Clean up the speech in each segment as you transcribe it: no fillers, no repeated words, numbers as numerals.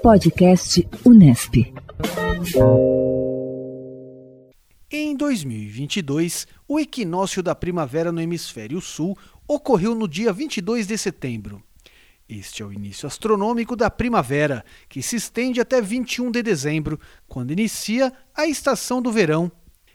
Podcast Unesp. Em 2022, o equinócio da primavera no hemisfério sul ocorreu no dia 22 de setembro. Este é o início astronômico da primavera, que se estende até 21 de dezembro, quando inicia a estação do verão.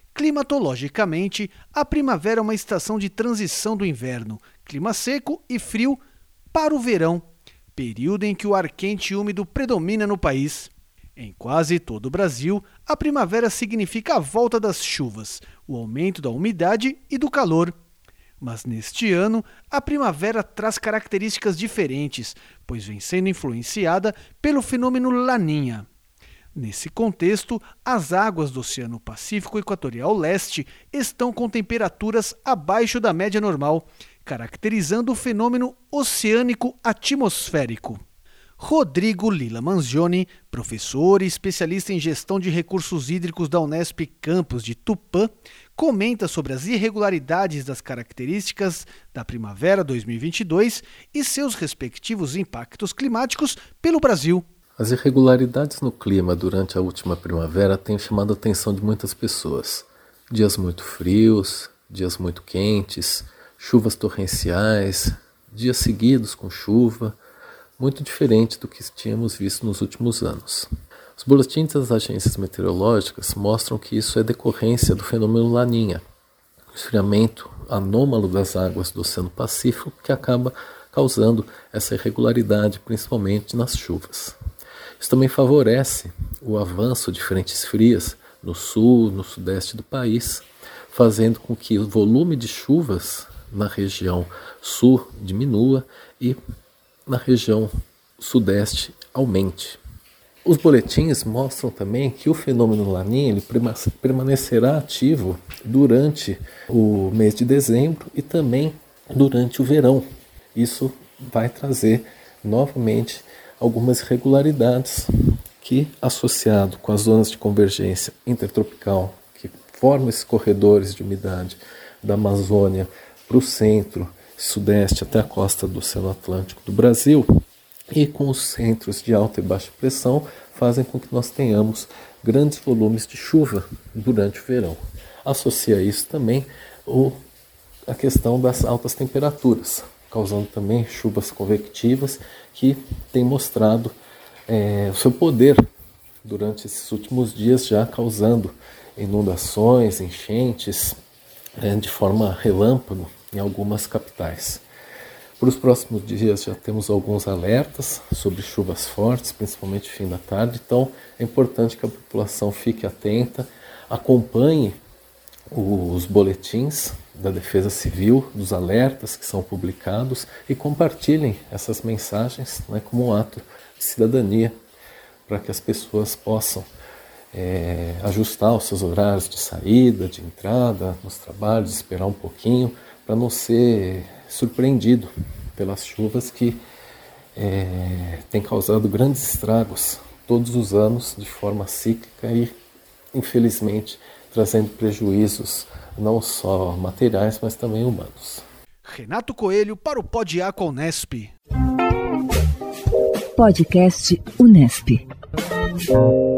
Climatologicamente, a primavera é uma estação de transição do inverno, clima seco e frio, para o verão, período em que o ar quente e úmido predomina no país. Em quase todo o Brasil, a primavera significa a volta das chuvas, o aumento da umidade e do calor. Mas neste ano, a primavera traz características diferentes, pois vem sendo influenciada pelo fenômeno Laninha. Nesse contexto, as águas do Oceano Pacífico Equatorial Leste estão com temperaturas abaixo da média normal, caracterizando o fenômeno oceânico atmosférico. Rodrigo Lila Manzioni, professor e especialista em gestão de recursos hídricos da Unesp Campus de Tupã, comenta sobre as irregularidades das características da primavera 2022 e seus respectivos impactos climáticos pelo Brasil. As irregularidades no clima durante a última primavera têm chamado a atenção de muitas pessoas. Dias muito frios, dias muito quentes, chuvas torrenciais, dias seguidos com chuva, muito diferente do que tínhamos visto nos últimos anos. Os boletins das agências meteorológicas mostram que isso é decorrência do fenômeno Laninha, o esfriamento anômalo das águas do Oceano Pacífico que acaba causando essa irregularidade, principalmente nas chuvas. Isso também favorece o avanço de frentes frias no sul, no sudeste do país, fazendo com que o volume de chuvas na região sul diminua e na região sudeste aumente. Os boletins mostram também que o fenômeno Laninha ele permanecerá ativo durante o mês de dezembro e também durante o verão. Isso vai trazer novamente algumas irregularidades que, associado com as zonas de convergência intertropical que formam esses corredores de umidade da Amazônia para o centro, sudeste até a costa do Oceano Atlântico do Brasil e com os centros de alta e baixa pressão fazem com que nós tenhamos grandes volumes de chuva durante o verão. Associa a isso também a questão das altas temperaturas, causando também chuvas convectivas que têm mostrado o seu poder durante esses últimos dias, já causando inundações, enchentes de forma relâmpago em algumas capitais. Para os próximos dias já temos alguns alertas sobre chuvas fortes, principalmente fim da tarde, então é importante que a população fique atenta, acompanhe os boletins da Defesa Civil, dos alertas que são publicados e compartilhem essas mensagens como um ato de cidadania para que as pessoas possam ajustar os seus horários de saída, de entrada nos trabalhos, esperar um pouquinho para não ser surpreendido pelas chuvas que têm causado grandes estragos todos os anos de forma cíclica e, infelizmente, trazendo prejuízos não só materiais, mas também humanos. Renato Coelho para o Pod-Aqua Unesp. Podcast Unesp.